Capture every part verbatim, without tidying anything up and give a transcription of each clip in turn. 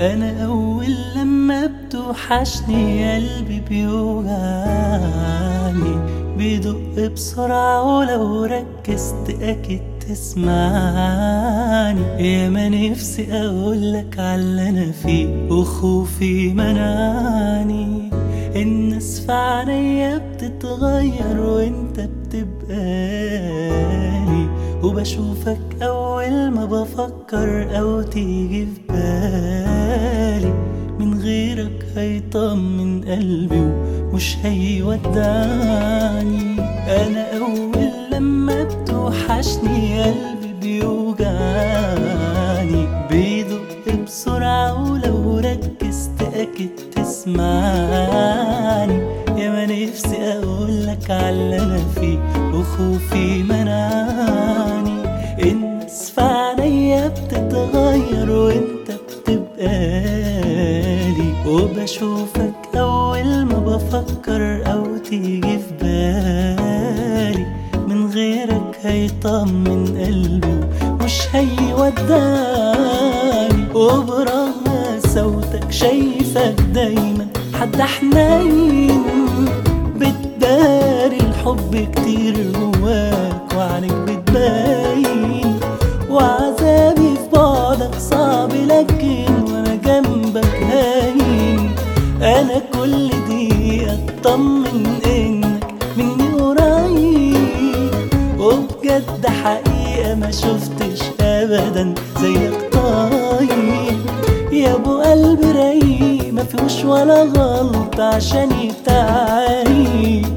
انا اول لما بتوحشني قلبي بيوجعني، بيدق بسرعة ولو ركزت اكيد تسمعني. يا ما نفسي اقولك عاللي انا فيه وخوفي منعني. الناس في عينيا بتتغير وانت بتبقالي، وبشوفك اول ما بفكر او تيجي في بالي. من غيرك هيطمن قلبي ومش هيودعني. انا اول لما بتوحشني قلبي بيوجعني، بيدق بسرعة ولو ركزت اكيد تسمعني. يا ما نفسي اقولك عاللي انا فيه وخوفي منعني. الناس في عينيا بتتغير وانت بتبقالي، وبشوفك اول ما بفكر او تيجي في بالي. من غيرك هيطمن قلبي ومش هيودعني. وبرغم صوتك شايفك دايما حد حنين، بتداري الحب كتير جواك وعنك بتبين. وعذابي في بعدك صعب لكن وانا جنبك هاين. انا كل دقيقة اطمن انك مني قريب، وبجد حقيقة ما شفتش ابدا زيك طيب. يا ابو قلب رايق ما فيهوش ولا غلط عشان يتعايب.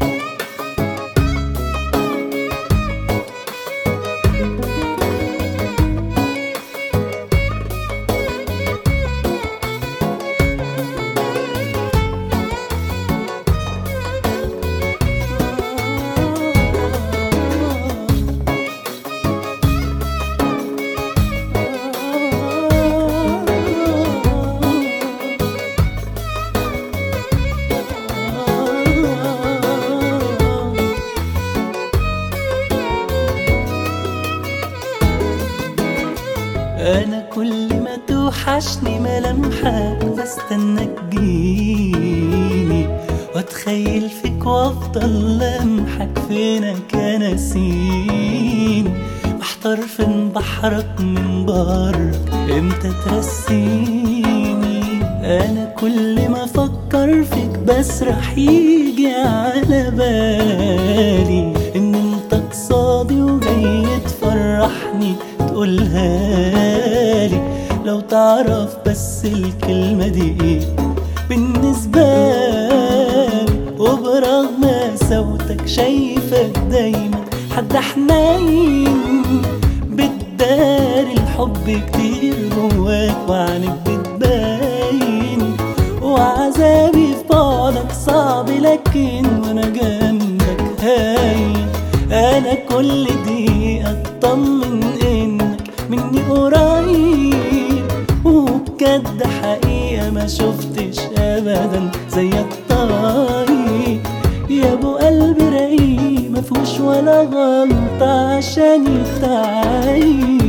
أنا كل ما توحشني ملامحك بستناك تجيني، واتخيل فيك وافضل لمحك فينك يا ناسيني. محتار فين بحرك من بره امتى ترسيني. أنا كل ما افكر فيك بسرح يجي على بالي ان انت قصادي وجاي تفرحني تقولها لي. لو تعرف بس الكلمة دي ايه بالنسبة لي. وبرغم صوتك شايفك دايما حد حنين، بتداري الحب كتير جواك وعنك بتبين. وعذابي في بعدك صعب لكن وانا جنبك هاين. انا كل دقيقة اطمن انك مني قريب، وبجد حقيقة ما شفتش ابدا زيك طيب. يا ابو قلب رايق ما فيهوش ولا غلطة عشان يتعايب.